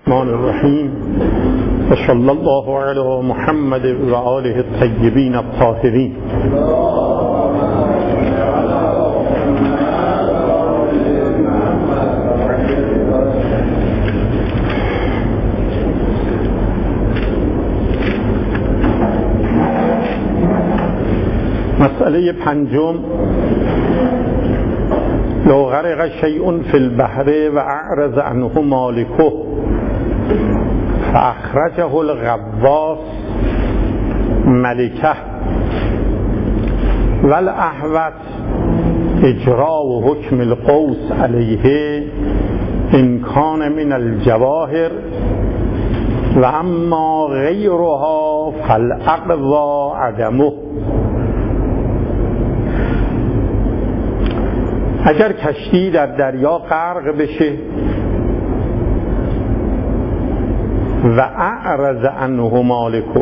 الرحمن الرحیم و صلی الله علی محمد و آله الطیبین الطاهرین. مسئله پنجم: لو غرق شیء فی البحر و اعرض عنه مالکه فاخرجه الغواص ملکه والاحوط اجراء حکم القوس علیه ان کان من الجواهر و اما غیرها فالاقوی عدمه. اگر کشتی در دریا غرق بشه و اعرض عنه مالکه،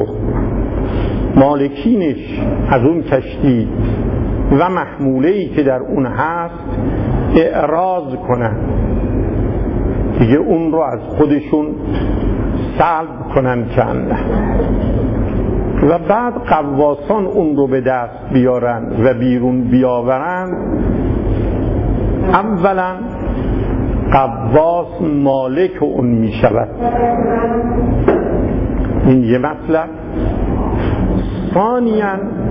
مالکینش از اون کشتی و محموله‌ای که در اون هست اعراض کنن، دیگه اون رو از خودشون سلب کنن کنه، و بعد غواصان اون رو به دست بیارن و بیرون بیاورن، اولا غواص مالک اون می شود. این یه مطلب. ثانیاً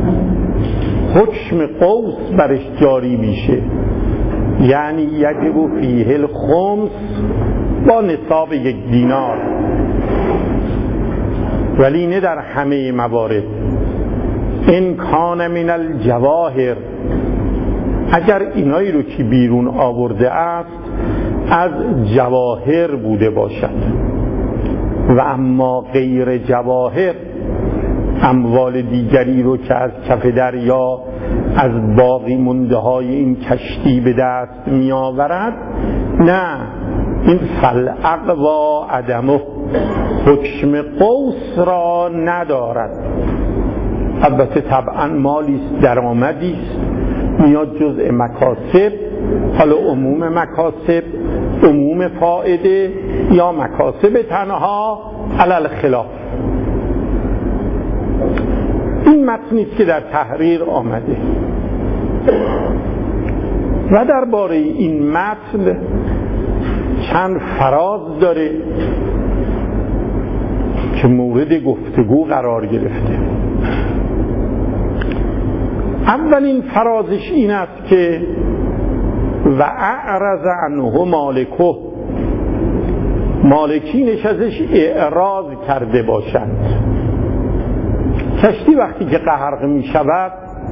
حکم قوس برش جاری میشه، یعنی یجب فیه الخمس با نصاب 1 دینار، ولی نه در همه موارد. ان کان من الجواهر، اگر اینایی رو که بیرون آورده است از جواهر بوده باشد، و اما غیر جواهر، اموال دیگری رو که از کف دریا از باقی مونده های این کشتی به دست می آورد، نه، این فالاقوی عدمه، حکم قوس را ندارد. البته طبعا مالیست، درآمدیست، میاد جزء مکاسب، حالا عموم مکاسب، عموم فائده یا مکاسب تنها، علی الخلاف. این متنیست که در تحریر آمده و درباره این متن چند فراز داره که مورد گفتگو قرار گرفته. اولین فرازش این است که و اعرض عنه مالکه، مالکینش ازش اعراض کرده باشند. کشتی وقتی که غرق می شود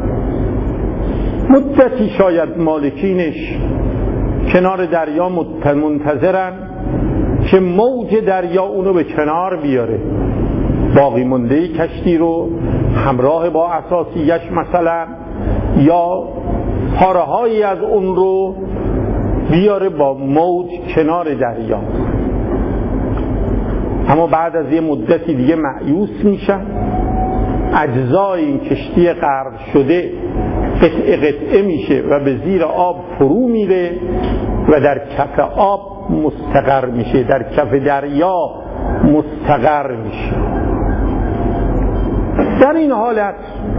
مدتی شاید مالکینش کنار دریا منتظرن که موج دریا اونو به کنار بیاره، باقی مونده کشتی رو همراه با اساسیش مثلا یا پاره‌هایی از اون رو بیاره با موج کنار دریا. اما بعد از یه مدتی دیگه مایوس میشن، اجزای این کشتی غرق شده قطعه قطعه میشه و به زیر آب فرو میره و در کف آب مستقر میشه، در کف دریا مستقر میشه. در این حالت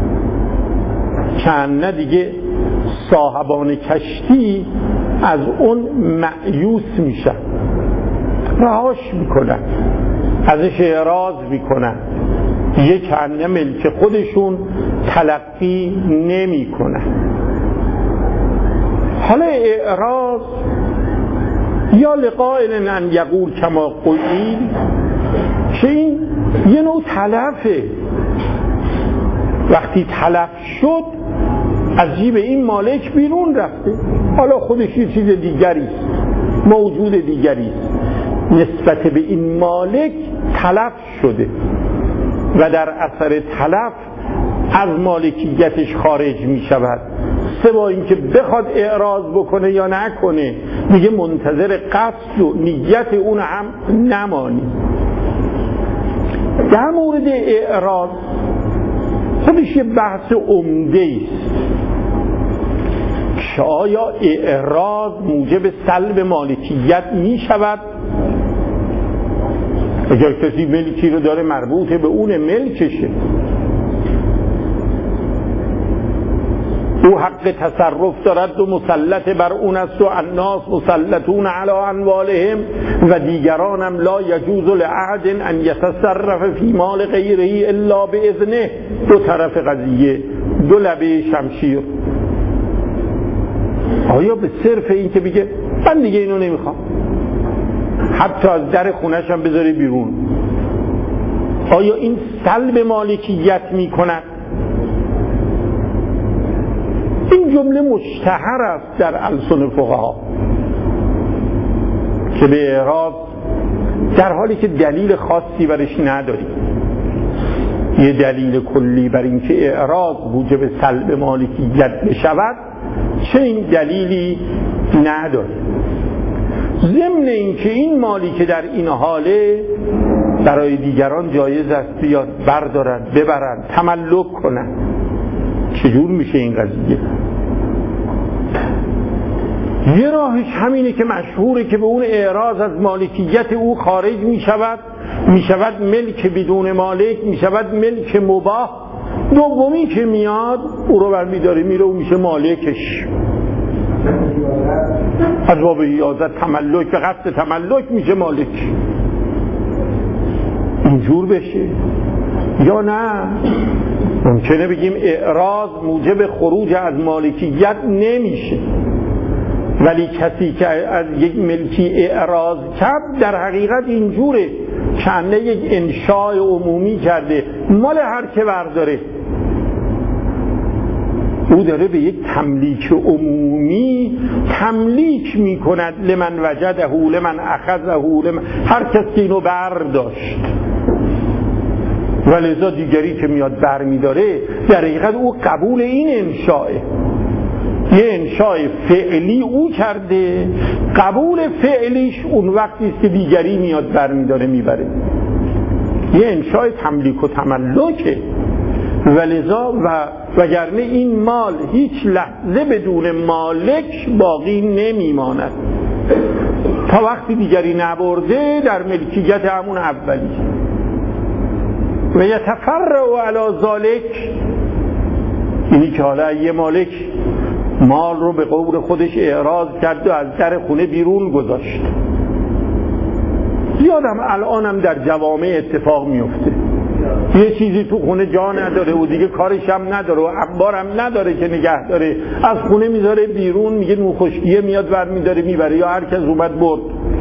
کنه دیگه صاحبان کشتی از اون مایوس میشن، رهاش میکنن، ازش اعراض میکنن، دیگه کنه ملک خودشون تلقی نمیکنن. حالا اعراض یا لقائل ان یقول کما قیل، که این یه نوع تلفه. وقتی تلف شد از جیب این مالک بیرون رفته، حالا خودش یه چیز دیگریست، موجود دیگریست، نسبت به این مالک تلف شده و در اثر تلف از مالکیتش خارج می شود. سوا اینکه بخواد اعراض بکنه یا نکنه، دیگه منتظر قصد و نیت اون هم نمانی. در مورد اعراض خودش یه بحث عمده است که آیا اعراض موجب سلب مالکیت می شود اگر کسی ملکی رو داره مربوط به اون ملکشه، او حق تصرف دارد و مسلط بر اون است و الناس مسلطون علی اموالهم و دیگرانم لا یجوز لاحد ان یتصرف فی مال غیره الا باذنه. دو طرف قضیه، دو لبه شمشیر. آیا به صرف این که بگه من دیگه اینو نمیخوام، حتی از در خونش هم بذاره بیرون، آیا این سلب مالکیت میکند؟ این جمله مشتهر است در السن فقها که به اعراض در حالی که دلیل خاصی برش نداری، یه دلیل کلی بر این که اعراض موجب سلب مالکیت بشود چه این دلیلی نداره. ضمن این که این مالی که در این حاله برای دیگران جایز است بیاد بردارن ببرن تملک کنن. چجور میشه این قضیه؟ یه راهش همینه که مشهوره که به اون اعراض از مالکیت او خارج میشود ملک بدون مالک، میشود ملک مباح. دومی که میاد او رو برمیداره میره و میشه مالکش، از باب ایازت تملک به قصد تملک میشه مالک. اینجور بشه یا نه؟ ممکنه بگیم اعراض موجب خروج از مالکیت نمیشه، ولی کسی که از یک ملکی اعراض کرد در حقیقت اینجوره کنه یک انشاء عمومی کرده، مال هر که برداره. او داره به یک تملیک عمومی تملیک میکند، لمن وجده لمن اخذه لمن، هر کسی اینو برداشت. ولذا دیگری که میاد برمیداره در حقیقت او قبول این انشاء، یه انشاء فعلی او کرده، قبول فعلیش اون وقتی است که دیگری میاد برمیداره میبره. یه انشاء تملیک و تملکه. ولذا وگرنه این مال هیچ لحظه بدون مالک باقی نمیماند تا وقتی دیگری نبرده در ملکیت همون اولی. و یتفرع علی ذالک، اینی که حالا یه مالک مال رو به قول خودش اعراض کرد و از در خونه بیرون گذاشت. زیادم الانم در جوامع اتفاق میفته، یه چیزی تو خونه جا نداره و دیگه کارش هم نداره و انبارم نداره که نگه داره، از خونه میذاره بیرون، میگه نون خشکیه میاد برمیداره میبره، یا هر کس اومد برد.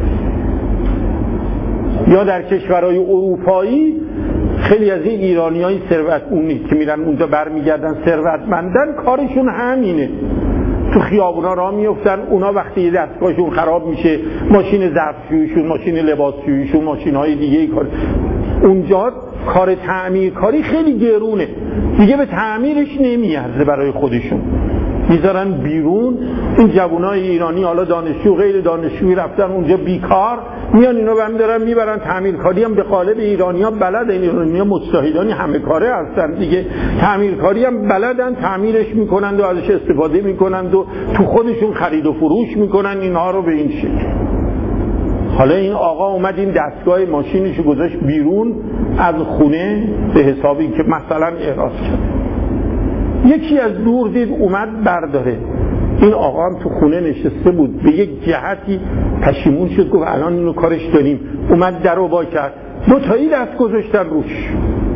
یا در کشورهای اروپایی خیلی از این ایرانیای ثروتمندی که میرن اونجا برمیگردن ثروتمندن، کارشون همینه، تو خیابونا راه میافتن. اونا وقتی دستگاهشون خراب میشه، ماشین ظرفشوییشون، ماشین لباسشوییشون، ماشین‌های دیگه کار، اونجا کار تعمیرکاری خیلی گرونه، دیگه به تعمیرش نمیارزه برای خودشون، میذارن بیرون. این جوانای ایرانی حالا دانشجو غیر دانشجویی رفتن اونجا بیکار، میان اینو برمی‌دارن میبرن تعمیرکاری هم به قالب ایرانی‌ها بلدن، ایرانی‌ها مجتهدانی همه کاره هستن دیگه، تعمیرکاری هم بلدن، تعمیرش میکنند و ازش استفاده میکنند و تو خودشون خرید و فروش میکنن اینها رو به این شکل. حالا این آقا اومد این دستگاه ماشینشو گذاشت بیرون از خونه به حسابی که مثلا اعراض کرد، یکی از دور دید اومد برداره. این آقا هم تو خونه نشسته بود، به یک جهتی پشیمون شد، گفت الان اینو کارش داریم، اومد در رو با کرد، دو تایی دست گذاشتن روش.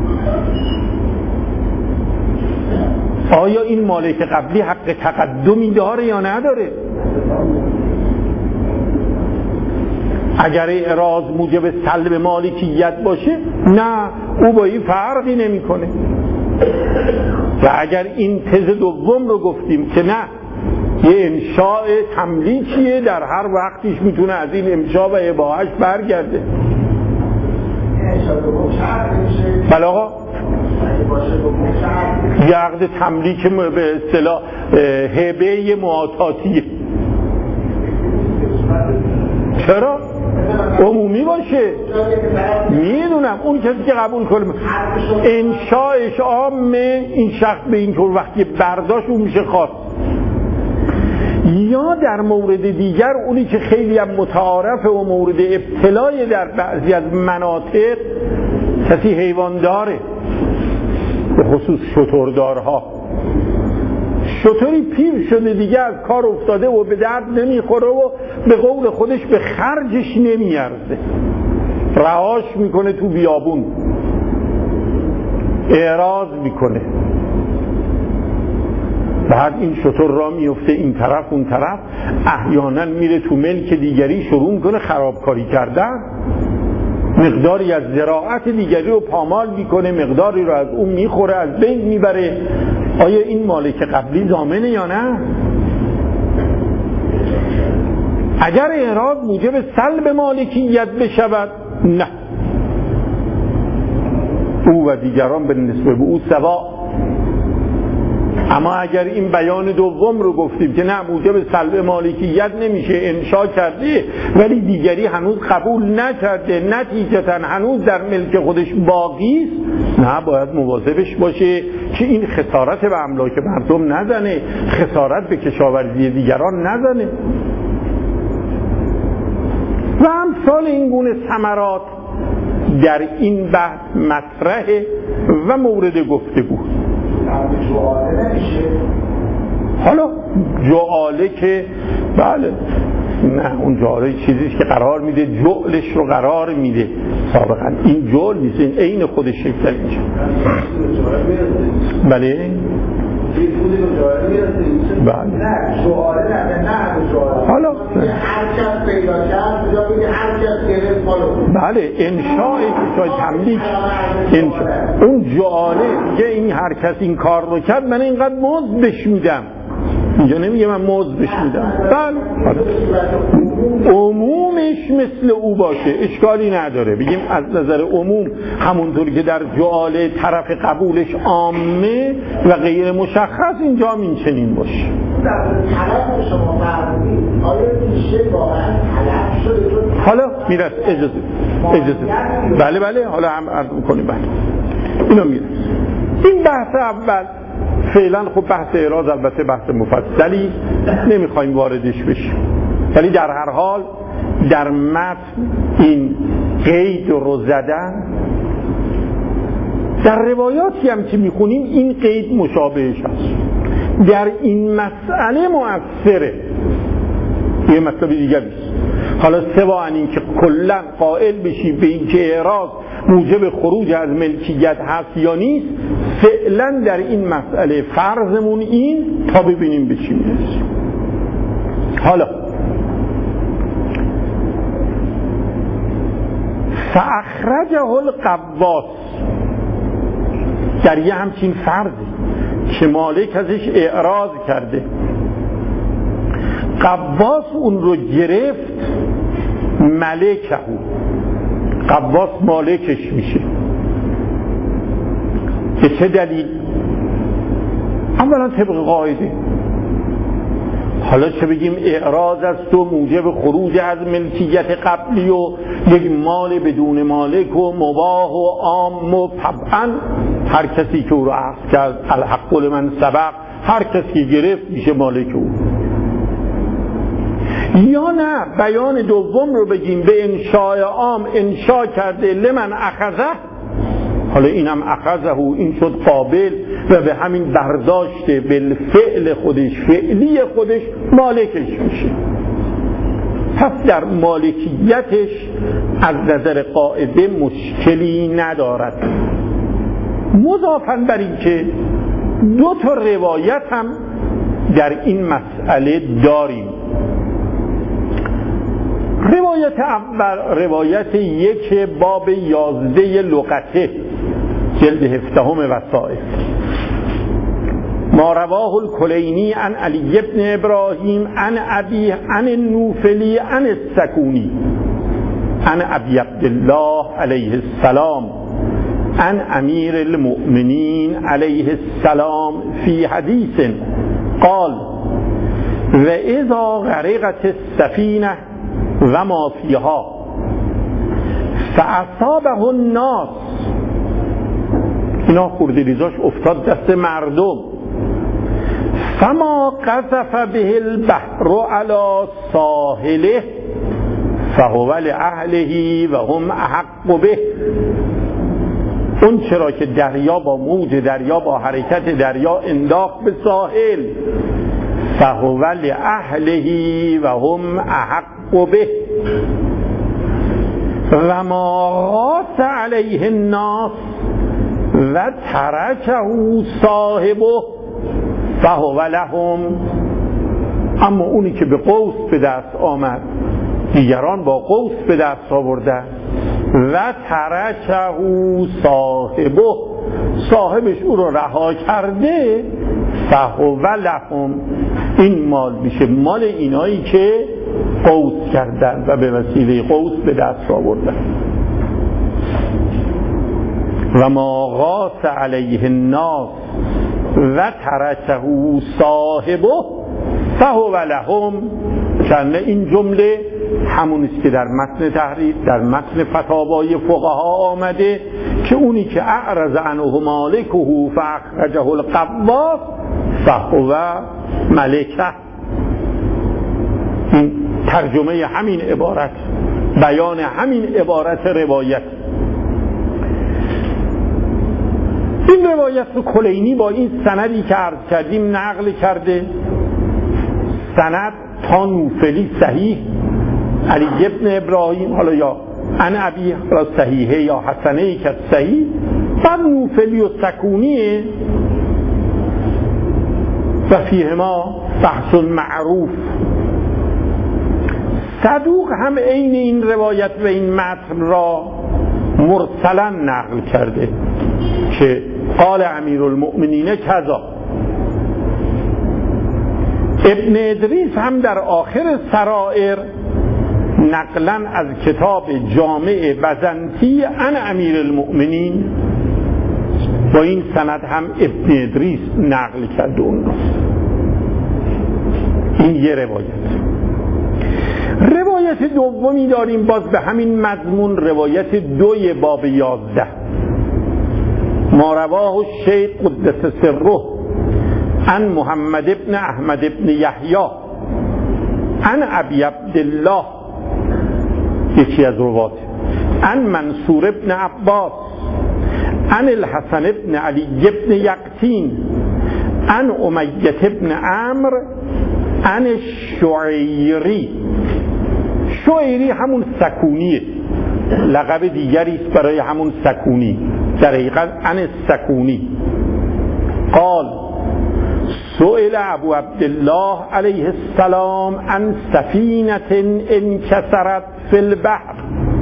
آیا این مالک قبلی حق تقدمی داره یا نداره؟ اگر اعراض موجب سلب مالکیت باشه نه، او با این فرقی نمی کنه. و اگر این تز دوم رو گفتیم که نه، یه انشاء تملیکیه، در هر وقتیش میتونه از این انشاء و اباحش برگرده. بله آقا، یه عقد تملیک به اصطلاح هبه معاطاتیه. چرا؟ عمومی باشه، میدونم اون کسی که قبول کنه انشاءش عامه، این شخص به این طور وقتی برداشت اون میشه خاص. یا در مورد دیگر اونی که خیلی هم متعارفه و مورد ابتلای در بعضی از مناطق، کسی حیوان داره، به خصوص شتردارها، شتری پیر شده دیگه از کار افتاده و به درد نمیخوره و به قول خودش به خرجش نمیارزه، رهاش میکنه تو بیابون، اعراض میکنه، بعد این شتر را میفته این طرف اون طرف، احیانا میره تو ملک دیگری شروع میکنه خرابکاری کردن، مقداری از زراعت دیگری رو پامال میکنه، مقداری رو از اون میخوره، از بین میبره. آیا این مالک قبلی ضامنه یا نه؟ اگر اعراض موجب سلب مالکیت بشود، نه، او و دیگران به نسبت به او سوا. اما اگر این بیان دوم رو گفتیم که نه، موجب سلب مالکیت نمیشه، انشا کرده ولی دیگری هنوز قبول نکرده، نتیجتا هنوز در ملک خودش باقی است، نه، باید مواظبش باشه که این خسارت به املاک مردم نزنه، خسارت به کشاورزی دیگران نزنه و امثال این گونه ثمرات در این بحث مطرحه و مورد گفتگو. حالا جعاله که بله، نه، اون جعاله چیزیست که قرار میده، جعلش رو قرار میده سابقا، این جعل نیست، این عین خودش شکل میشه. بله بله، حالا بله، انشاء تملیک، اون جعاله میگه این هر کس این کار رو کرد من اینقدر مزد بهش میدم، اینجا نمیگه من مزد بهش میدم. بله، عمومش مثل او باشه اشکالی نداره، بگیم از نظر عموم همونطور که در جعاله طرف قبولش عامه و غیر مشخص، اینجا هم این چنین باشه. حالا میرس اجازه بله بله، حالا هم عرض میکنیم. بله، اینو میرس. این بحث اول فعلا خب بحث اعراض البته بحث مفصلی نمیخوایم واردش بشیم، ولی در هر حال در متن این قید رو زدن. در روایاتی هم که میخونیم این قید مشابهش هست، در این مسئله مؤثره، یه مطلب دیگه نیست. حالا سوا این که کلا قائل بشی به این که اعراض موجب خروج از ملکیت هست یا نیست، فعلا در این مسئله فرضمون این تا ببینیم به چی میرسیم. حالا فاخرجه القواس، در یه همچین فرضی که مالک ازش اعراض کرده، قواس اون رو گرفت، ملکه، قواس مالکش میشه. به چه دلیل؟ اولا طبق قاعده. حالا چه بگیم اعراض است و موجب خروج از ملکیت قبلی و یک مال بدون مالک و مباح و عام و طبعا هر کسی که او رو اخذ کرد، الحق لمن سبق، هر کسی که گرفت میشه مالک او. یا نه، بیان دوم رو بگیم به انشاء عام انشاء کرده لمن اخذه، حالا اینم اخذه، این شد قابل و به همین برداشته بالفعل خودش، فعلی خودش مالکش میشه. پس در مالکیتش از نظر قاعده مشکلی ندارد. مضافاً بر این که دو تا روایت هم در این مسئله داریم. روایت اول روایت یک باب 11 لغته جلد 17 وسائل، ما رواه الکلینی عن علی بن ابراهیم عن ابی عن النوفلی عن السکونی عن ابی عبدالله علیه السلام عن امیر المؤمنین علیه السلام فی حدیث قال و اذا غرقت السفینه و ما فیها فاصابه الناس، اینا خورده ریزاش افتاد دست مردم، فما قذف به البحر على ساحله فهو لأهله و هم احق به. اون چرا که دریا با موج دریا با حرکت دریا انداخت به ساحل، فهو لأهله و هم احق به. و ما غاص علیه الناس و ترکه صاحبه فهو لهم. اما اونی که به قوس به دست آمد، دیگران با قوس به دست آوردن، و ترکه صاحبه، صاحبش او رو رها کرده، فهو لهم، این مال میشه مال اینایی که قوس کردن و به وسیله قوس به دست آوردن. و ما غاص علیه الناس و ترکه صاحبه فهو لهم. چند این جمله همونیست که در متن تحریر، در متن فتاوای فقها آمده که اونی که اعرض عنه مالکه فاخرجه القواس فهو ملکه. این ترجمه همین عبارت، بیان همین عبارت روایت. این روایت رو کلینی با این سندی که عرض کردیم نقل کرده. سند تا نوفلی صحیح، علی ابن ابراهیم، حالا یا عن ابی، حالا صحیحه یا حسنه که صحیح، بعد نوفلی و سکونیه و فیهما بحث معروف. صدوق هم عین این روایت و این متن را مرسلا نقل کرده که قال امیرالمؤمنین کذا. ابن ادریس هم در آخر سرائر نقلا از کتاب جامع بزنطی عن امیرالمؤمنین با این سند هم ابن ادریس نقل کرده اون رو. این یه روایت دومی داریم باز به همین مضمون، روایت 2 باب 11. ما رواه الشیخ قدس سره عن محمد ابن احمد ابن یحیی عن ابی عبدالله، یکی از رواته، عن منصور ابن عباس عن الحسن ابن علی ابن یقطین عن امیة ابن عمرو عن الشعیری. شعیری همون سکونیه، لقب دیگری است برای همون سکونی، در حقیقت عن السکونی. قال سئل ابو عبدالله علیه السلام عن سفینة انکسرت فی البحر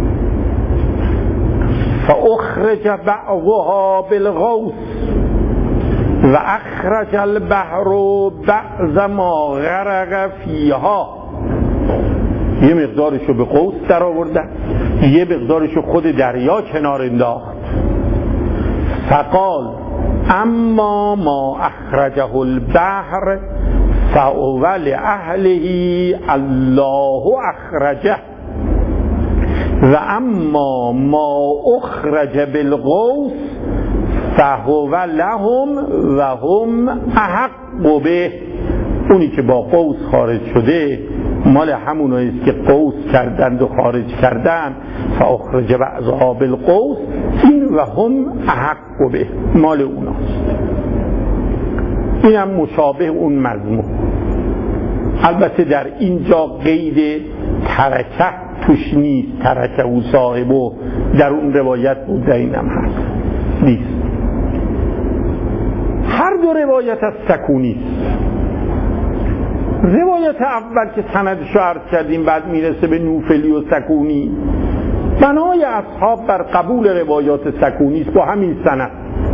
فاخرج بعضها بالغوث و اخرج البحر بعض ما غرق فیها. یه مقدارشو به قوس در آوردن، یه مقدارشو خود دریا کنار انداخت. فقال اما ما اخرجه البحر فهو لأهله الله اخرجه و اما ما اخرج بالغوث فهو لهم و هم احق به. اونی که با قوس خارج شده مال همونایی است که قوس کردند و خارج کردند، فاخرج بعضها بالقوس، این و هم احق به مال اوناست. این هم مشابه اون مضمون. البته در اینجا قید ترکه توش نیست، ترکه و صاحبه در اون روایت بود، در این هم هست نیست. هر دو روایت از سکونی است. روایت اول که سندشو عرض کردیم بعد میرسه به نوفلی و سکونی، بنای اصحاب بر قبول روایات سکونی است با همین سند.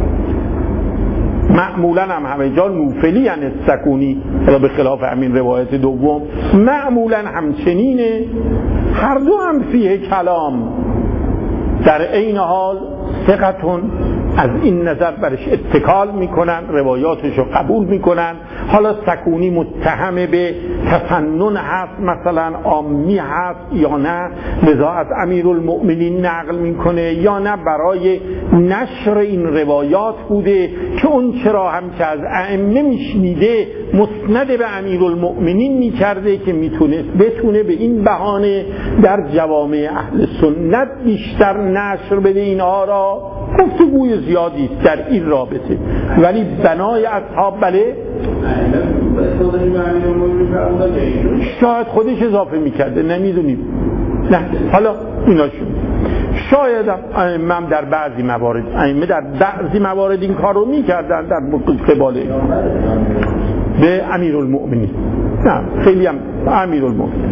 معمولا هم همه جا نوفلی یعنی سکونی، به خلاف همین روایت دوم معمولا همچنینه. هر دو هم فیه کلام، در عین حال ثقتون از این نظر برش اتکال میکنن، روایاتش رو قبول میکنن. حالا سکونی متهم به تفنن هست، مثلا عامی هست یا نه، لذا از امیرالمؤمنین نقل میکنه، یا نه برای نشر این روایات بوده که اون چرا هم که از ائمه میشنیده مسند به امیرالمؤمنین میکرده که بتونه به این بهانه در جوامع اهل سنت بیشتر نشر بده اینها را. گفتگوی زیادی است در این رابطه، ولی بنای اصحاب بله شاید خودش اضافه میکرده، نمیدونیم. نه حالا اینا شد. شاید ائمه در بعضی موارد این کار رو میکردن در قبال به امیرالمؤمنین. نه خیلی هم امیرالمؤمنین.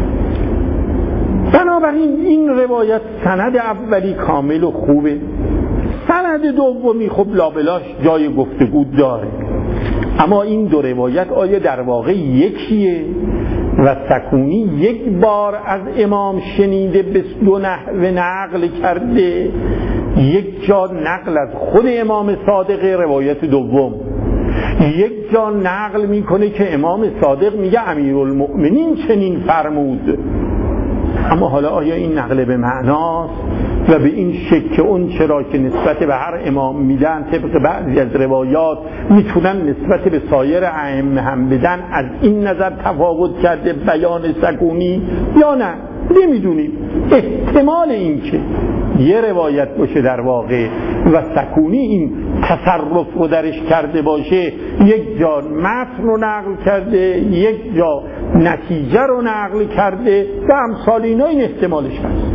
بنابراین این روایت سند اولی کامل و خوبه. سند دومی خب لابلاش جای گفتگو داره، اما این دو روایت آیا در واقع یکیه و سکونی یک بار از امام شنیده به دو نحوه نقل کرده، یک جا نقل از خود امام صادق روایت دوم، یک جا نقل میکنه که امام صادق میگه امیرالمؤمنین چنین فرمود. اما حالا آیا این نقل به معناست و به این شکل که اون چرا که نسبت به هر امام میدن طبق بعضی از روایات میتونن نسبت به سایر ائمه هم بدن، از این نظر تفاوت کرده بیان سکونی یا نه؟ نمیدونیم. احتمال این که یه روایت باشه در واقع و سکونی این تصرف رو درش کرده باشه، یک جا متن رو نقل کرده، یک جا نتیجه رو نقل کرده و امثال اینا، این احتمالش هست.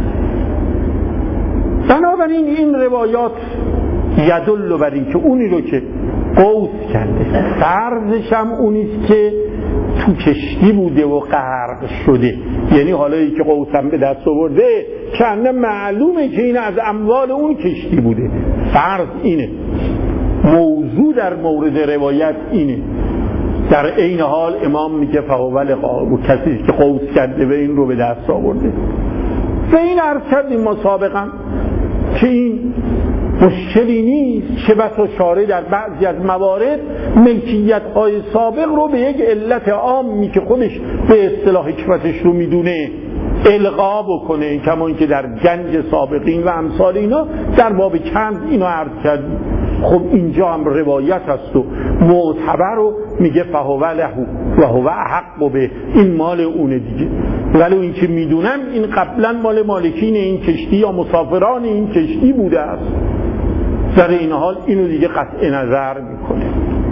بنابراین این روایات یدل بر این که اونی رو که قوس کرده فرضش هم اونیست که تو کشتی بوده و غرق شده، یعنی حالا ای که قوس هم به دست آورده کنه معلومه که این از اموال اون کشتی بوده. فرض اینه، موضوع در مورد روایت اینه. در عین حال امام میگه فاول و کسی که قوس کرده و این رو به دست آورده. و این عرض کردیم ما سابقا که این مشکلی نیست که بس و شارع در بعضی از موارد ملکیت های سابق رو به یک علت عامی که خودش به اصطلاح حکمتش رو میدونه القا بکنه، کمان که در گنج سابقین و امثال اینا در باب کنز اینو عرض کردیم. خب اینجا هم روایت هست و معتبر رو میگه فهو له و هو احق به، این مال اونه دیگه. ولی این که میدونم این قبلا مال مالکین این کشتی یا مسافران این کشتی بوده است، در این حال اینو دیگه قطع نظر میکنه.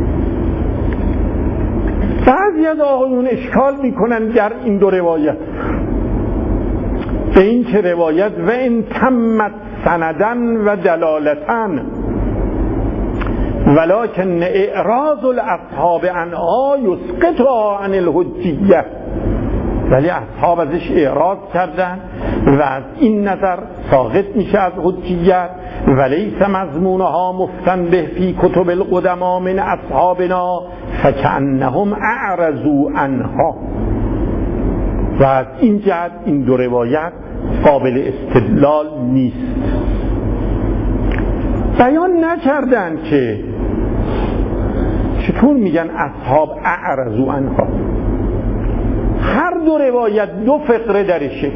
بعضی از آقایون اشکال میکنن در این دو روایت به این که روایت و ان تمت سندن و دلالتن ولکن اعراض الاصحاب عنها یسقطها عن الحجیه، ولی اصحاب ازش اعراض کردن و از این نظر ساقط میشه از حجیت. ولیس مضمونها مفتن به فی کتب القدما من اصحابنا فکأنهم اعرضوا عنها. و از این جهت این دو روایت قابل استدلال نیست. بیان نکردن که چطور میگن اصحاب اعرضوا عنها. هر دو روایت دو فقره درشه.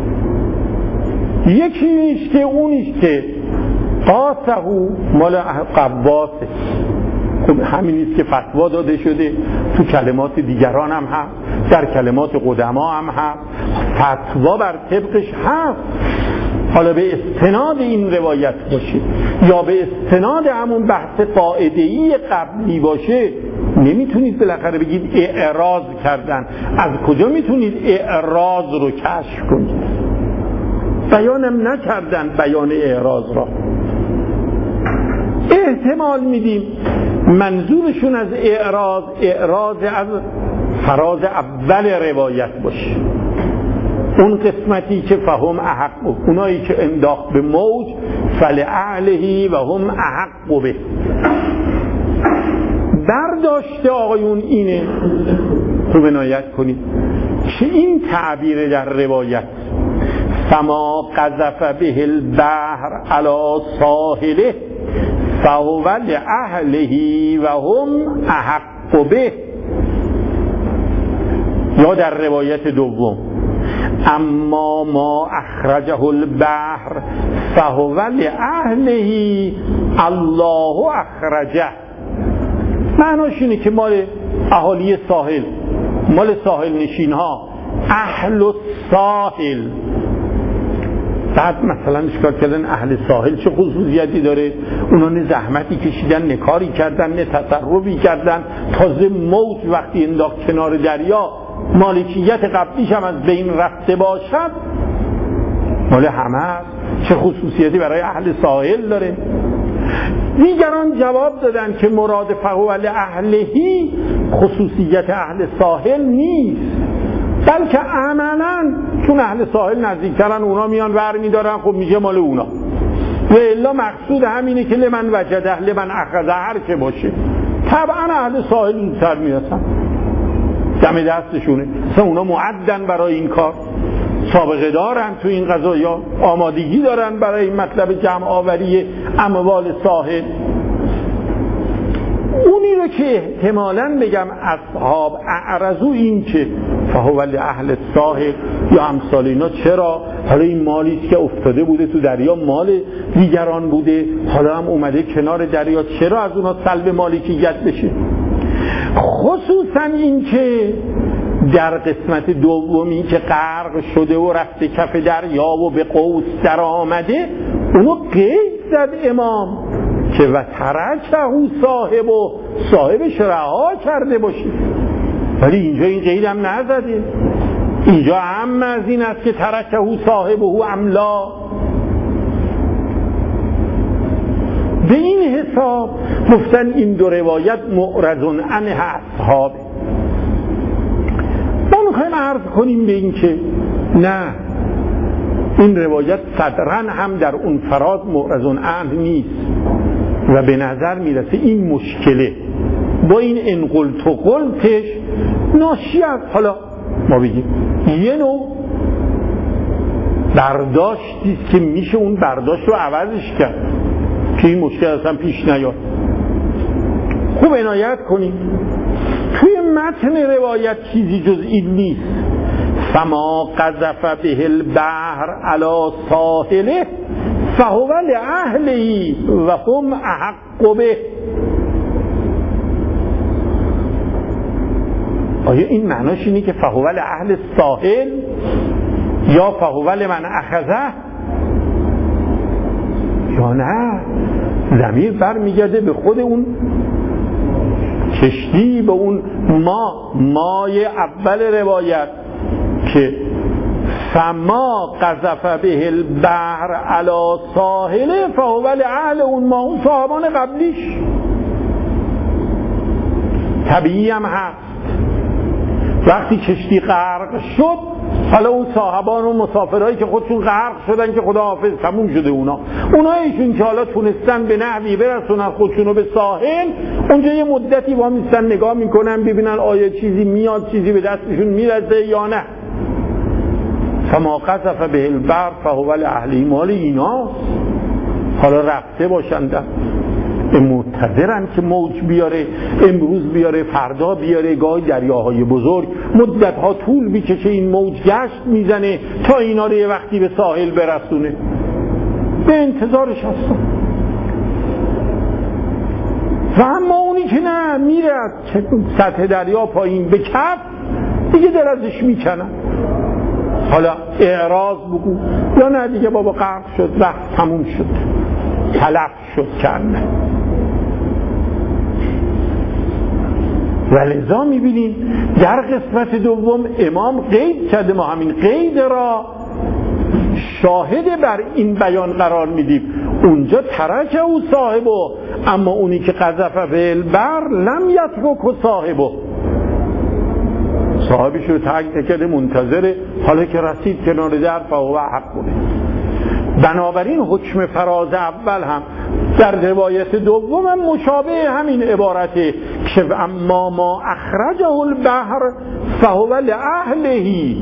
یکی نیست که اونیست که قاسهو مال قباسه، خب همین نیست که فتوا داده شده، تو کلمات دیگران هم هست، در کلمات قدما هم هست، فتوا بر طبقش هست. حالا به استناد این روایت باشه یا به استناد همون بحث قاعده‌ای قبلی باشه، نمیتونید بالاخره بگید اعراض کردن. از کجا میتونید اعراض رو کشف کنید؟ بیانم نکردن بیان اعراض را. احتمال میدیم منظورشون از اعراض از فراز اول روایت باشه، اون قسمتی که فهم احق، اونایی که انداخت به موج فلعلهی و هم احق به. برداشت آقایون اینه، خوب عنایت کنید که این تعبیر در روایت فما قذف به البحر علی ساحله فهو لأهله و هم احق به. یا در روایت دوم اما ما اخرجه البحر فهو لأهله الله اخرجه. معناش اینه که مال اهالی ساحل، مال ساحل نشین ها، اهل الساحل. بعد مثلا اشکال کردن اهل ساحل چه خصوصیتی داره؟ اونا نه زحمتی کشیدن، نه کاری کردن، نه تصرفی کردن، تازه موج وقتی انداخت کنار دریا مالکیت قبلیش هم از بین رفته باشد، مال همه است. چه خصوصیتی برای اهل ساحل داره؟ دیگران جواب دادن که مراد فهو لأهلهی خصوصیت اهل ساحل نیست، بلکه عملاً چون اهل ساحل نزدیکترن اونا میان ور میدارن، خب میشه مال اونا. و الا مقصود همینه که لمن وجده لمن اخذه هر که باشه. طبعا اهل ساحل زودتر میرسن، دم دستشونه، مثلا اونا معدن برای این کار، سابقه دارن تو این قضایا، آمادگی دارن برای این مطلب جمع آوری اموال ساحل. اونی رو که احتمالاً بگم اصحاب اعرضو این که فهو لأهل الساحل یا امثال اینا، چرا؟ حالا این مالیست که افتاده بوده تو دریا، مال دیگران بوده، حالا هم اومده کنار دریا، چرا از اونا سلب مالکیت بشه؟ خصوصاً این که در قسمت دومی که غرق شده و رفته کف دریا و به قوس در آمده، اونو قید زد امام که و ترکه صاحبش رها کرده باشه. ولی اینجا این قید هم نزده، اینجا هم از این است که ترکه صاحبه املا. به این حساب گفتن این دو روایت معرض عنه اصحاب. ما میخوایم عرض کنیم به این که نه، این روایت صدراً هم در اون فراز معرض عنه نیست و به نظر میرسه این مشکله با این انقلت و قلتش ناشی از، حالا ما بگیم یه نوع برداشتیست که میشه اون برداشت رو عوضش کرد که این مشکل اصلا پیش نیاد. خوب عنایت کنیم توی متن روایت چیزی جز این نیست. فما قذف به البحر علی ساحله فهو لأهله و هم احق به. آیا این معناش اینه که فهو لأهل الساحل یا فهو لمن اخذه؟ یا نه، ضمیر برمیگرده به خود اون کشتی، به اون مای اول روایت که فما قذف به البحر علی ساحله فهو لأهل اون ما، اون صاحبان قبلیش. طبیعی هم هست وقتی کشتی غرق شد، حالا اون صاحبان و مسافرهایی که خودشون غرق شدن که خدا حافظ تموم شده، اونایشون که حالا تونستن به نحوی برسونن خودشونو به ساحل، اونجا یه مدتی وامیستن نگاه میکنن ببینن آیا چیزی میاد، چیزی به دستشون میرسه یا نه. فما قذف به البحر فهو لأهله، مال ایناست. حالا رفته باشند، منتظرن که موج بیاره، امروز بیاره، فردا بیاره. گاهی دریاهای بزرگ مدتها طول میکشه این موج گشت میزنه تا اینا رو یه وقتی به ساحل برسونه، به انتظارش هستن. و اما اونی که نه، میره از سطح دریا پایین به کف، دیگه دل ازش میکنن. حالا اعراض بگو یا نه دیگه بابا غرق شد، وقت تموم شد، تلف شد کنه. و لذا میبینیم در قسمت دوم امام قید کرده، ما همین قید را شاهد بر این بیان قرار میدیم. اونجا ترکه او صاحبه، اما اونی که قذف به البحر لم یترک صاحبه، صاحبش رو ترک کرده، منتظره حالا که رسید کنار در فهو حق بوده. بنابراین حکم فراز اول هم در روایت دوم هم مشابه همین عبارته که اما ما اخرجه البحر فهو لأهله،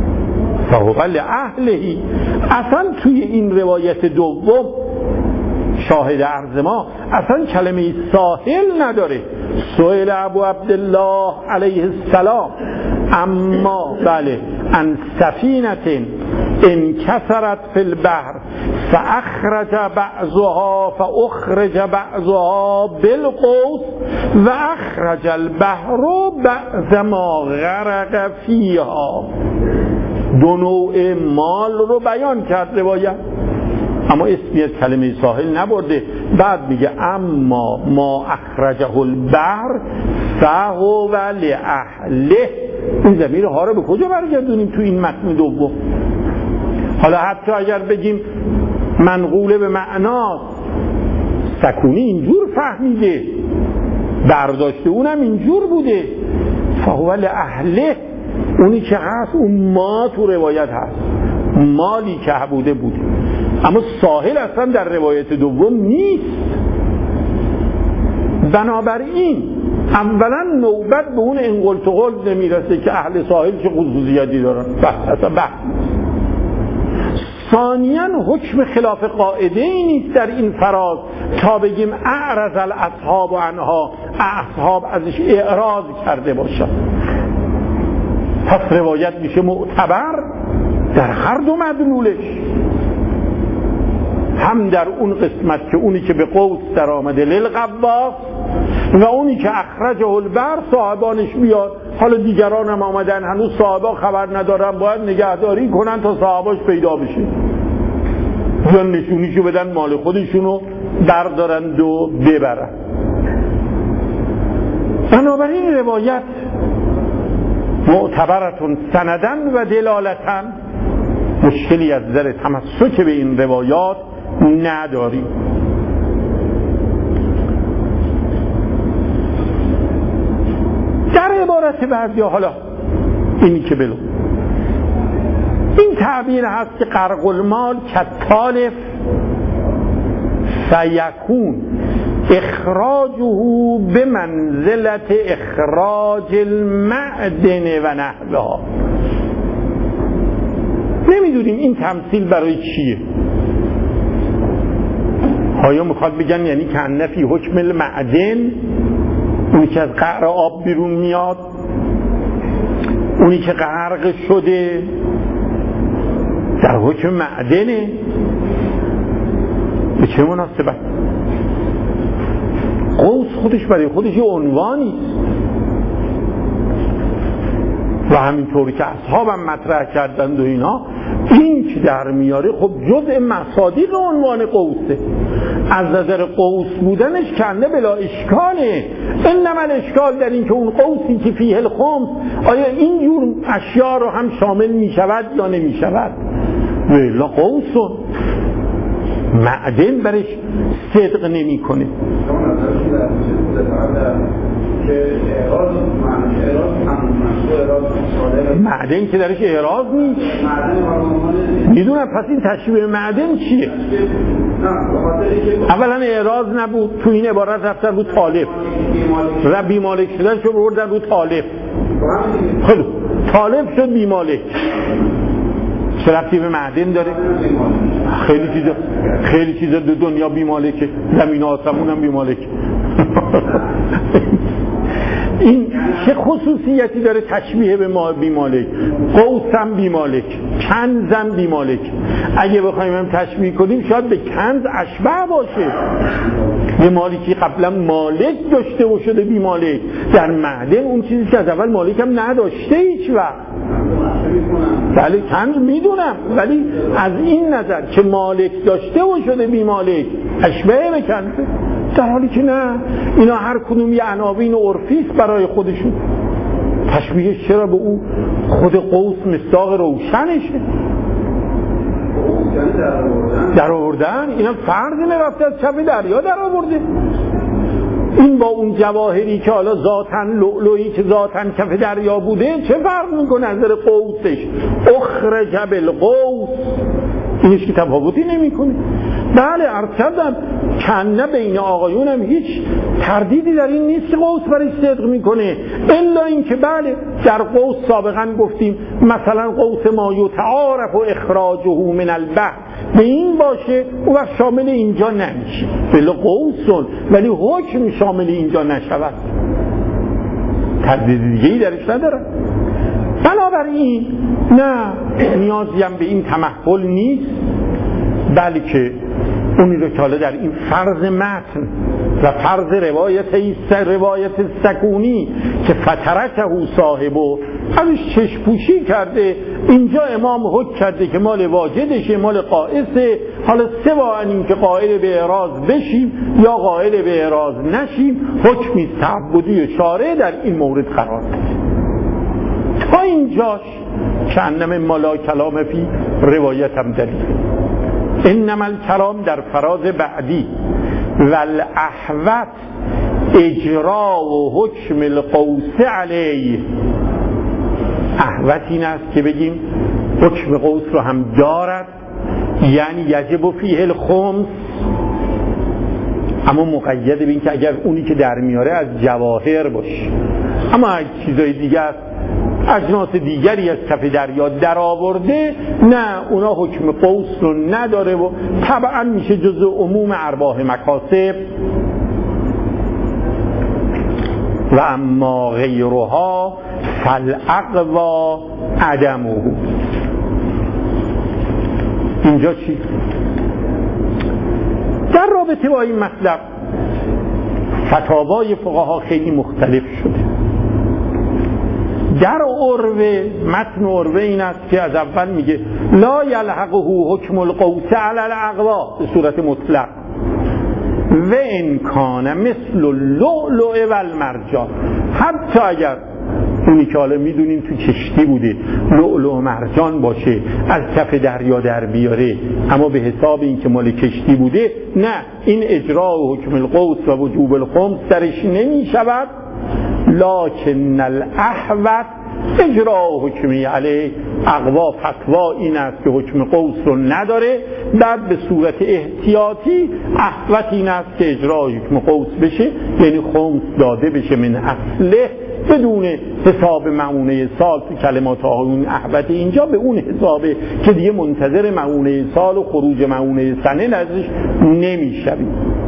فهو لأهله. اصلا توی این روایت دوم شاهد عرض ما اصلا کلمه ساحل نداره. سئل ابو عبدالله علیه السلام اما بله عن سفینة انکسرت فی البحر فاخرج بعضها بعضها بالقوس و اخرج البحر بعض ما غرق فیها. دو نوع مال رو بیان کرد روایت، اما اسمیت کلمه ساحل نبرده. بعد میگه اما ما اخرجه البحر فهو لأهله. این ضمیر ها رو به کجا برگردونیم تو این متن دوم؟ حالا حتی اگر بگیم منقوله به معناست، سکونی اینجور فهمیده، برداشته اونم اینجور بوده، فهو لأهله. اونی که هست اون ما تو روایت هست، مالی که بوده. اما ساحل اصلا در روایت دوم نیست. بنابراین اولا نوبت به اون انقلت و قلت نمیرسه که اهل ساحل چه خصوصیتی دارن، اصلا بحث. ثانیاً حکم خلاف قاعده ای نیست در این فراز تا بگیم اعرض الاصحاب عنها، اصحاب ازش اعراض کرده باشن. پس روایت میشه معتبر در هر دو مدلولش، هم در اون قسمت که اونی که به قوس در آمده للغواص و اونی که اخرجه البحر صاحبانش بیاد. حالا دیگران هم آمدن هنوز صاحبا خبر ندارن، باید نگهداری کنن تا صاحباش پیدا بشه یا نشونیشو بدن مال خودشونو بردارند و ببرن. بنابراین روایت معتبرتون سندن و دلالتن، مشکلی از نظر تمسک به این روایات نداریم. در عبارت بعضی حالا اینی که بلو این تعبیر هست که غرق المال کالتالف فیکون اخراجه به منزلت اخراج المعدن و نحوها. نمیدونیم این تمثیل برای چیه. آیا میخواد بگن یعنی کأن فی حکم المعدن، اونی که از قعر آب بیرون میاد، اونی که غرق شده در حکم معدنه؟ به چه مناسبت؟ قوس خودش برای خودش یه عنوانی و همینطوری که اصحابم مطرح کردند و اینا، این که در میاره خب جزء مصادیق عنوان قوسه. از نظر قوس بودنش کنه بلا اشکاله. انما الاشکال در این که اون قوسی که فیه الخمس آیا این جور اشیاء رو هم شامل می شود یا نمی شود؟ ولی قوسون معدن برش صدق نمی کنه. معدن که درش اعراض نیست. میدونم. پس این تشبیه معدن چیه؟ اولا اعراض نبود، تو این عبارت رفتن رو طالب و بیمالک شدن شو بردن رو طالب. خیلی طالب شد بیمالک، چه ربطی به معدن داره؟ خیلی چیزا دو دنیا بیمالکه، زمین و آسمون هم بیمالک. این چه خصوصیتی داره تشبیه به ما بیمالک؟ قوسم بیمالک، کنزم بیمالک. اگه بخوایم هم تشبیه کنیم شاید به کنز اشبه باشه، یه مالکی قبلا مالک داشته و شده بیمالک. در معدن اون چیزی که از اول مالک هم نداشته هیچ وقت. بله کنز میدونم، ولی از این نظر که مالک داشته و شده بیمالک اشبه به کنزه، در حالی که نه، اینا هر کدوم یه عناوین عرفی است برای خودشون. تشبیهش چرا به او خود قوس مصداق روشنشه؟ در آوردن اینا فرضی نرفته از کف دریا در آورده. این با اون جواهری که حالا ذاتاً لؤلؤی که ذاتاً کف دریا بوده چه فرق میکنه از نظر قوسش؟ اخرج بالقوس، اینش که تفاوتی نمیکنه. بله عرض کردم کنه بین آقایونم هیچ تردیدی در این نیست که قوس برای صدق میکنه، الا اینکه بله در قوس سابقا گفتیم مثلا قوس ما یتعارف و اخراجه من البحر به این باشه و شامل اینجا نمیشه، بله قوسون، ولی حکم شامل اینجا نشود، تردید دیگه‌ای درش نداره. بنابراین نه نیازی هم به این تمحل نیست، بلکه اونی رو که حالا در این فرض متن و فرض روایت سکونی که فترکه صاحبو ازش چشپوشی کرده، اینجا امام حکم کرده که مال واجدشه، مال قائسه، حالا سواء این که قائل به اعراض بشیم یا قائل به اعراض نشیم، حکمی تعبدی و شارع در این مورد قرار داده. تا اینجاش کأنما ما لا کلام فی روایت هم دلیل. انما الکلام در فراز بعدی والاحوط اجرا و حکم القوس علیه. احوط این است که بگیم حکم قوس رو هم دارد، یعنی یجب فیه الخمس، اما مقید به این که اگر اونی که در میاره از جواهر باشه، اما اگه چیزای دیگر اجناس دیگری از کف دریا در آورده نه، اونا حکم قوس رو نداره و طبعا میشه جزء عموم ارباح مکاسب. و اما غیرها فالاقوا عدمه. اینجا چی؟ در رابطه با این مطلب فتاوای فقها خیلی مختلف شده. در عروه، متن عروه این است که از اول میگه لا یلحقه حکم القوس علی الاقوا به صورت مطلق و ان کان مثل اللؤلؤ و المرجان، حتی اگر اونی که حالا میدونیم تو کشتی بوده لؤلؤ و مرجان باشه از کف دریا در بیاره، اما به حساب این که مال کشتی بوده نه، این اجرا و حکم القوس و وجوب الخمس درش نمی شود. لکن الاحوط اجرا و حکمی علیه اقوا، فتوا این است که حکم قوس رو نداره، بعد به صورت احتیاطی احوط این است که اجرا و حکم قوس بشه، یعنی خمس داده بشه من اصله بدون حساب معونه سال. تو کلمات آقایون احوط اینجا به اون حسابه که دیگه منتظر معونه سال و خروج معونه سنه نزدش نمیشویم.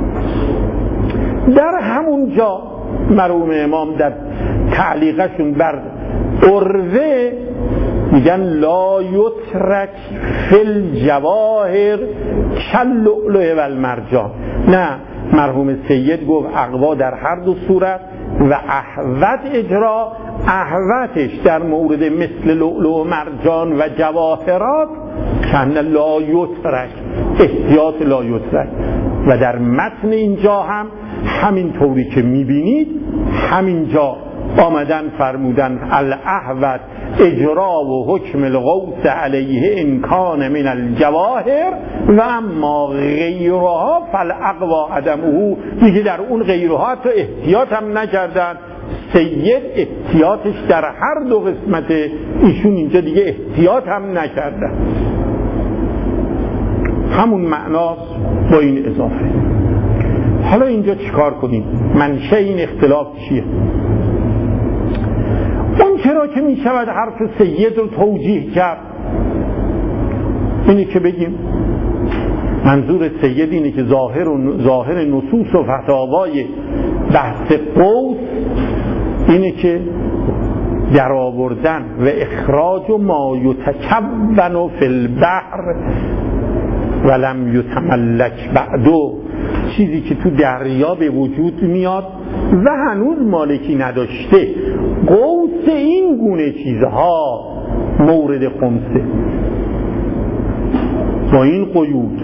در همون جا مرحوم امام در تعلیقشون بر عروه میگن لا یترک فی الجواهر کاللؤلؤ و المرجان. نه، مرحوم سید گفت اقوا در هر دو صورت و احوط اجرا، احوطش در مورد مثل لؤلؤ و مرجان و جواهرات کن لا یترک، احتیاط لا یترک. و در متن اینجا هم همین طوری که میبینید همینجا آمدن فرمودن الاحوط اجرا و حکم القوس علیه ان کان من الجواهر و اما غیرها فالاقوا عدمه. دیگه در اون غیرها تو احتیاط هم نکردن. سید احتیاطش در هر دو قسمت، ایشون اینجا دیگه احتیاط هم نکردن. همون معناست با این اضافه. حالا اینجا چیکار کنیم؟ منشأ این اختلاف چیه؟ اون چرا که می شود حرف سید رو توجیه کرد اینی که بگیم منظور سید اینه که ظاهر نصوص و فتاوای بحث قوس اینه که در آوردن و اخراج و ما یتکون فی البحر ولم یتملک بعدو، چیزی که تو دریا به وجود میاد و هنوز مالکی نداشته. قوس این گونه چیزها مورد خمسه با این قیود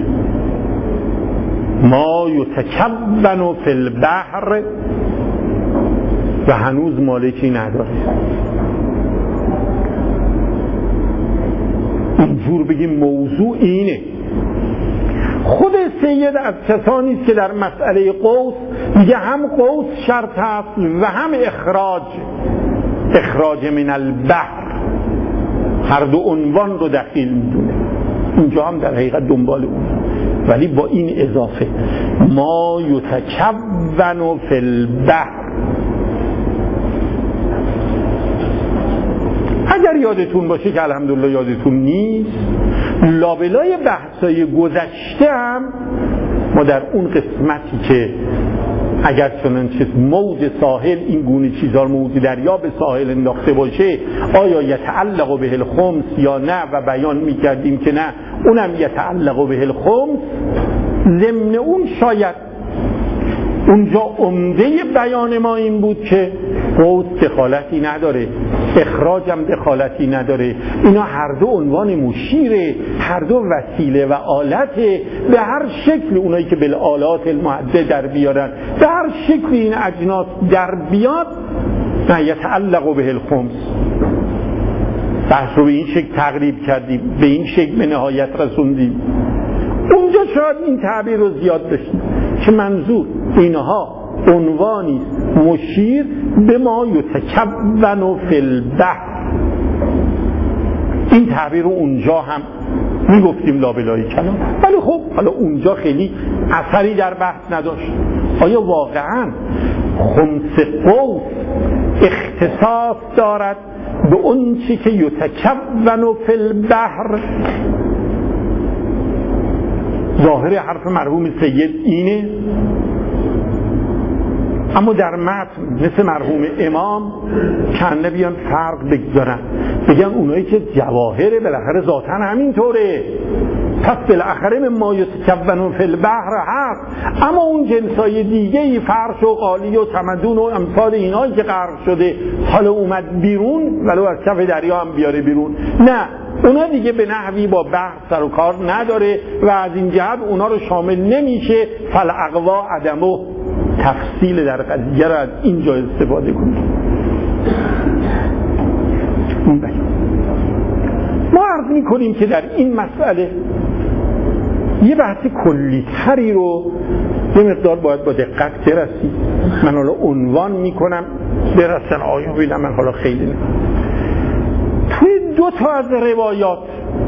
ما یتکون فی البحر و هنوز مالکی نداره. اینجور بگیم موضوع اینه. خود سید از کسانی است که در مسئله قوس میگه هم قوس شرط هست و هم اخراج من البحر، هر دو عنوان رو دخیل میدونه. اینجا هم در حقیقت دنبال اون ولی با این اضافه ما یتکون فی البحر. اگر یادتون باشه که الحمدلله یادتون نیست، لابلای بحثای گذشته هم ما در اون قسمتی که اگر چنانچه موج ساحل این گونه چیزا رو موج دریا به ساحل انداخته باشه آیا یتعلق به الخمس یا نه، و بیان میکردیم که نه، اونم یتعلق به الخمس. ضمن اون شاید اونجا عمده بیان ما این بود که قوس دخالتی نداره، اخراجم دخالتی نداره، اینا هر دو عنوان مشیره، هر دو وسیله و آلته، به هر شکل اونایی که بالآلات المعده در بیارن، به هر شکل این اجناس در بیاد نه یتعلق به الخمس. بحث رو به این شکل تقریب کردیم، به این شکل به نهایت رسوندیم. اونجا شاید این تعبیر رو زیاد داشتیم که منظور اینها عنوانی مشیر به ما یتکون فی البحر. این تعبیر رو اونجا هم میگفتیم لابلای کلام، ولی خب حالا اونجا خیلی اثری در بحث نداشت. آیا واقعا خمس قوس اختصاص دارد به اون چی که یتکون فی البحر؟ ظاهر حرف مرحوم سید اینه، اما در متن مثل مرحوم امام کنه بیان فرق بگذارن، بگن اونایی که جواهره بالاخره ذاتاً همینطوره، پس بالاخره ما یتکون فی البحر هست، اما اون جنسای دیگه‌ای فرش و قالی و تمدن و امثال اینایی که غرق شده حالا اومد بیرون، ولو از کف دریا هم بیاره بیرون، نه اونا دیگه به نحوی با بحر سر و کار نداره و از این جهت اونا رو شامل نمیشه. فالاقوا عدمو تفصیل در قضیه رو از اینجا استفاده کنیم. ما عرض میکنیم که در این مسئله یه بحث کلی تری رو یه مقدار باید با دقت برسیم. من حالا عنوان میکنم برسن آیا بیدم، من حالا خیلی نه. توی دو تا از روایات،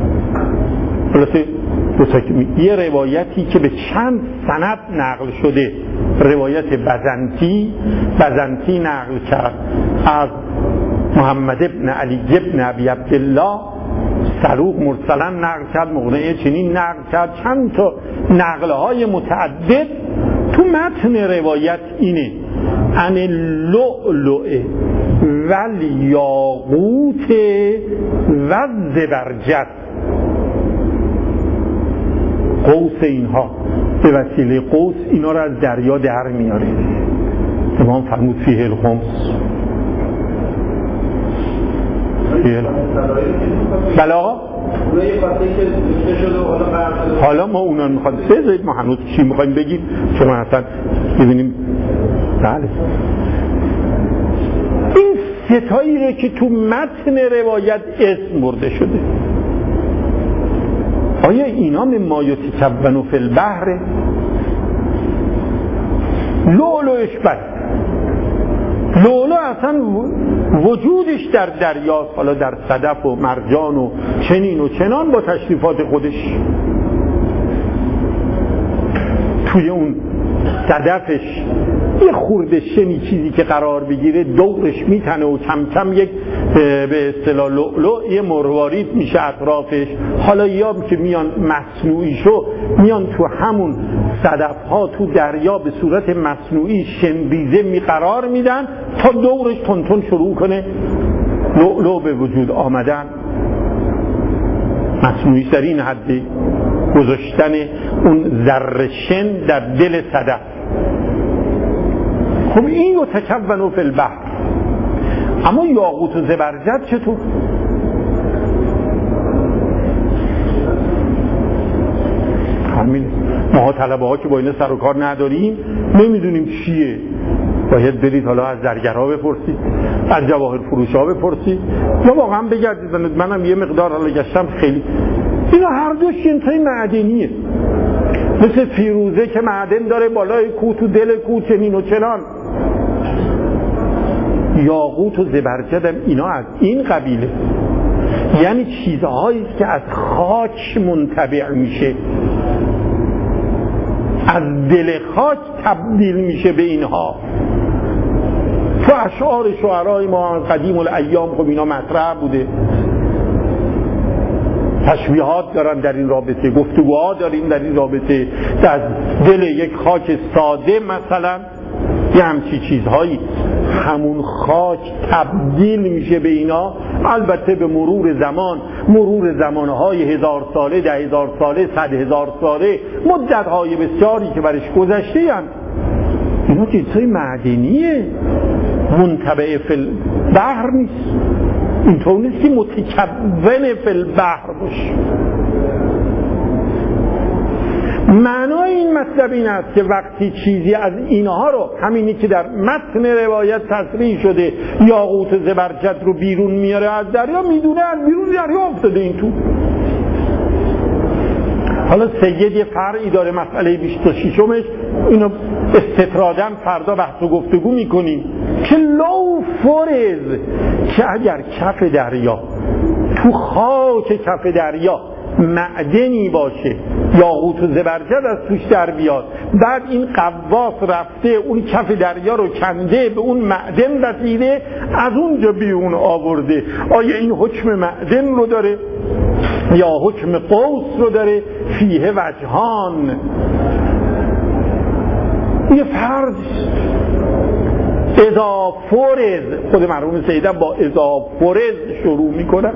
یه روایتی که به چند سند نقل شده، روایت بزنطی نقل کرد از محمد ابن علی ابن ابی عبدالله، صدوق مرسلا نقل کرد، مقنعه چنین نقل کرد، چند تا نقلهای متعدد. تو متن روایت اینه ان اللؤلؤ والیاقوت والزبرجد، قوس اینها به وسیله قوس اینا رو از دریا در میاره. امام فرمود فیه الخمس. بلا حالا ما اونا میخواد بذارید، ما هنوز چی میخوایم بگیم که ما اصلا ببینیم. بله این ستایی رو که تو متن روایت اسم برده شده، آیا اینا مما یتکون فی البحر؟ لؤلؤش بس، لؤلؤ اصلا وجودش در دریاست، حالا در صدف و مرجان و چنین و چنان با تشریفات خودش. توی اون صدفش یه خورده شنی چیزی که قرار بگیره دورش میتنه و کم کم یک به اصطلاح لؤلؤ یه مروارید میشه اطرافش. حالا یا که میان مصنوعی شو میان تو همون صدفها تو دریا به صورت مصنوعی شنریزه قرار میدن تا دورش تون شروع کنه لؤلؤ به وجود آمدن. مصنوعی در این حد گذاشتن اون ذره شن در دل صدف. خب این یتکون فی البحر. اما یاقوت و زبرجد چطور؟ همین ما طلبه ها که با این سر و کار نداریم نمیدونیم چیه، باید برید حالا از زرگرها بپرسید، از جواهر فروش ها بپرسید، یا واقعا بگردید. منم یه مقدار حالا گشتم، خیلی اینا هر دوش جنسای معدنیه، مثل فیروزه که معدن داره بالای کوه تو دل کوه چنین و چنان. یاقوت و زبرجد هم اینا از این قبیله، یعنی چیزهایی که از خاک منتبع میشه. از دل خاک تبدیل میشه به اینها. تو اشعار شعرای ما از قدیم الایام خب اینا مطرح بوده، تشبیهات دارن در این رابطه، گفتگوها داریم در این رابطه، از دل یک خاک ساده مثلا یه همچی چیزهایی، همون خاک تبدیل میشه به اینا. البته به مرور زمانهای 1000 ساله، 10,000 ساله، 100,000 ساله، مدتهای بسیاری که برش گذشته هم اینا چیزهای معدنیه، منطبع فی البحر نیست، اینطور نیست که متکون فی البحر باشه. معنای این مطلب این است که وقتی چیزی از اینها رو، همینی که در متن روایت تصریح شده، یاقوت زبرجد رو بیرون میاره از دریا، میدونه از بیرون دریا افتاده این تو. حالا سید یه فرعی داره، مسئله 26مش، اینو استطراداً فردا بحث و گفتگو میکنیم که لو فرض که اگر کف دریا، تو خاک کف دریا معدنی باشه، یاقوت و زبرجد از توش در بیاد، بعد این قواس رفته اون کف دریا رو کنده، به اون معدن رسیده، از اونجا بیرون آورده، آیا این حکم معدن رو داره یا حکم قوس رو داره؟ فیه وجهان. یه فرض اذا فرض، خود مرحوم سیدم با اذا فرض شروع میکنه،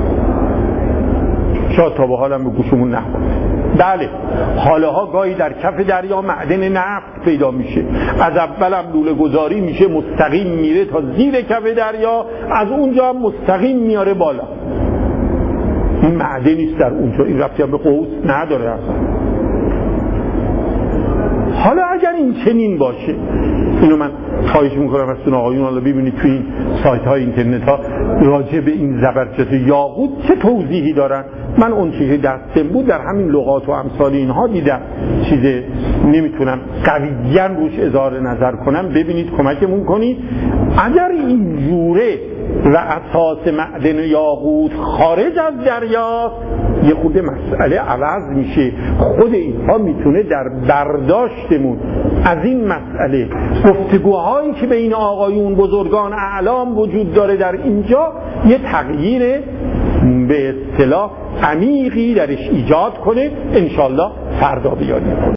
شاید تا به حالم به گوشمون نخورد. بله، حالاها گاهی در کف دریا معدن نفت پیدا میشه، از اولم لوله گذاری میشه، مستقیم میره تا زیر کف دریا، از اونجا هم مستقیم میاره بالا. این معدنیست در اونجا، این ربطی هم به قوس نداره اصلا. حالا اگر این چنین باشه، اینو من خواهش میکنم از تون آقایون، حالا ببینید توی این سایت های اینترنت ها راجع به این زبرجد یاقوت چه توضیحی دارن. من اون چیزی دستم بود در همین لغات و امثال اینها دیدم، چیز نمیتونم قویاً روش اظهار نظر کنم، ببینید کمکمون کنید. اگر این جوره و اساس معدن یاقوت خارج از دریاست، یه خود مسئله عوض میشه. خود اینها میتونه در برداشتمون از این مسئله، گفتگوهایی که بین آقایون بزرگان اعلام وجود داره در اینجا، یه تغییر به اصطلاح عمیقی درش ایجاد کنه. انشالله فردا بیاریم.